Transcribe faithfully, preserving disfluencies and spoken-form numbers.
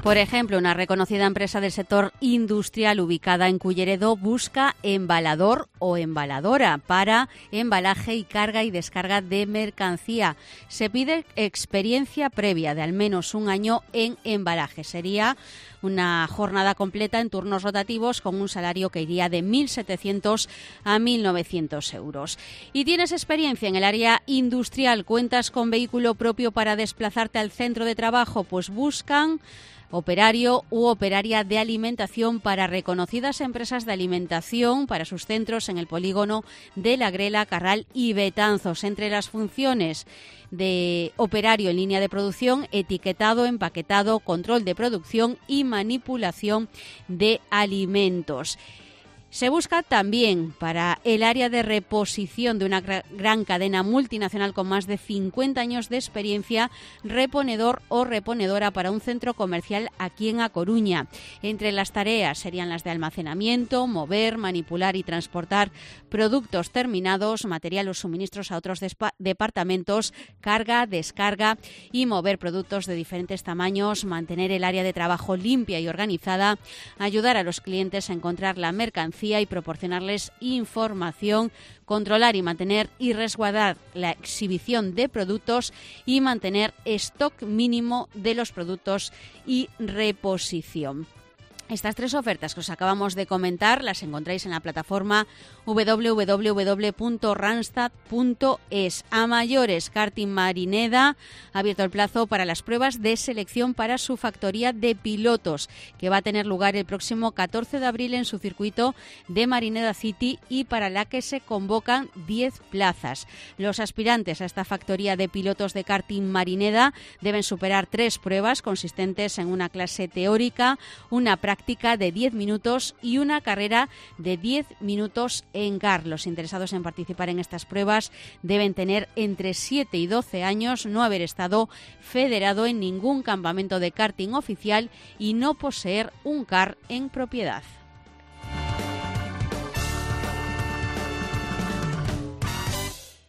Por ejemplo, una reconocida empresa del sector industrial ubicada en Culleredo busca embalador o embaladora para embalaje y carga y descarga de mercancía. Se pide experiencia previa de al menos un año en embalaje. Sería una jornada completa en turnos rotativos con un salario que iría de mil setecientos a mil novecientos euros. ¿Y tienes experiencia en el área industrial? ¿Cuentas con vehículo propio para desplazarte al centro de trabajo? Pues buscan operario u operaria de alimentación para reconocidas empresas de alimentación para sus centros en el polígono de La Grela, Carral y Betanzos. Entre las funciones de operario en línea de producción, etiquetado, empaquetado, control de producción y manipulación de alimentos. Se busca también para el área de reposición de una gran cadena multinacional con más de cincuenta años de experiencia, reponedor o reponedora para un centro comercial aquí en A Coruña. Entre las tareas serían las de almacenamiento, mover, manipular y transportar productos terminados, material o suministros a otros departamentos, carga, descarga y mover productos de diferentes tamaños, mantener el área de trabajo limpia y organizada, ayudar a los clientes a encontrar la mercancía y proporcionarles información, controlar y mantener y resguardar la exhibición de productos y mantener stock mínimo de los productos y reposición. Estas tres ofertas que os acabamos de comentar las encontráis en la plataforma doble u doble u doble u punto randstad punto es. A mayores, Karting Marineda ha abierto el plazo para las pruebas de selección para su factoría de pilotos, que va a tener lugar el próximo catorce de abril en su circuito de Marineda City y para la que se convocan diez plazas. Los aspirantes a esta factoría de pilotos de Karting Marineda deben superar tres pruebas consistentes en una clase teórica, una práctica práctica de diez minutos y una carrera de diez minutos en car. Los interesados en participar en estas pruebas deben tener entre siete y doce años, no haber estado federado en ningún campamento de karting oficial y no poseer un car en propiedad.